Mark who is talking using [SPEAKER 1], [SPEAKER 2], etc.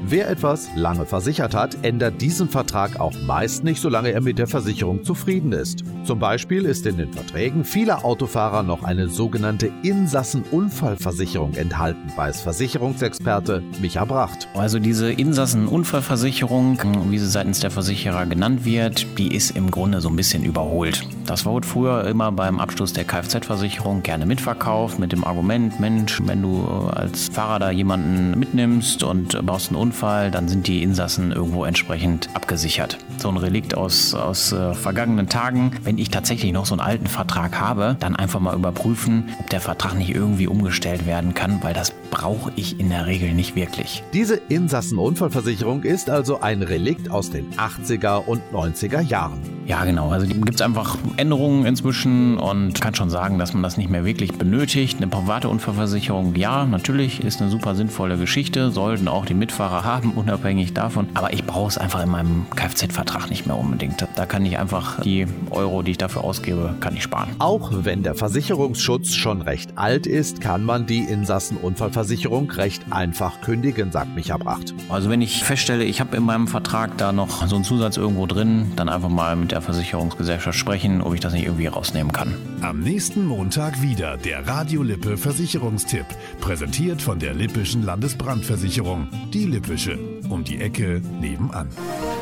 [SPEAKER 1] Wer etwas lange versichert hat, ändert diesen Vertrag auch meist nicht, solange er mit der Versicherung zufrieden ist. Zum Beispiel ist in den Verträgen vieler Autofahrer noch eine sogenannte Insassenunfallversicherung enthalten, weiß Versicherungsexperte Micha Bracht.
[SPEAKER 2] Also diese Insassenunfallversicherung, wie sie seitens der Versicherer genannt wird, die ist im Grunde so ein bisschen überholt. Das wurde früher immer beim Abschluss der Kfz-Versicherung gerne mitverkauft mit dem Argument, Mensch, wenn du als Fahrer da jemanden mitnimmst und baust einen Unfall, dann sind die Insassen irgendwo entsprechend abgesichert. So ein Relikt aus vergangenen Tagen. Wenn ich tatsächlich noch so einen alten Vertrag habe, dann einfach mal überprüfen, ob der Vertrag nicht irgendwie umgestellt werden kann, weil das brauche ich in der Regel nicht wirklich.
[SPEAKER 1] Diese Insassenunfallversicherung ist also ein Relikt aus den 80er und 90er Jahren.
[SPEAKER 2] Ja, genau. Also gibt es einfach Änderungen inzwischen und kann schon sagen, dass man das nicht mehr wirklich benötigt. Eine private Unfallversicherung, ja, natürlich, ist eine super sinnvolle Geschichte, sollten auch die Mitfahrer haben, unabhängig davon. Aber ich brauche es einfach in meinem Kfz-Vertrag nicht mehr unbedingt. Da kann ich einfach die Euro, die ich dafür ausgebe, kann ich sparen.
[SPEAKER 1] Auch wenn der Versicherungsschutz schon recht alt ist, kann man die Insassenunfallversicherung recht einfach kündigen, sagt Micha Bracht.
[SPEAKER 2] Also wenn ich feststelle, ich habe in meinem Vertrag da noch so einen Zusatz irgendwo drin, dann einfach mal mit der Versicherungsgesellschaft sprechen, ob ich das nicht irgendwie rausnehmen kann.
[SPEAKER 3] Am nächsten Montag wieder der Radio Lippe Versicherungstipp, präsentiert von der Lippischen Landesbrandversicherung. Die Lippische, um die Ecke nebenan.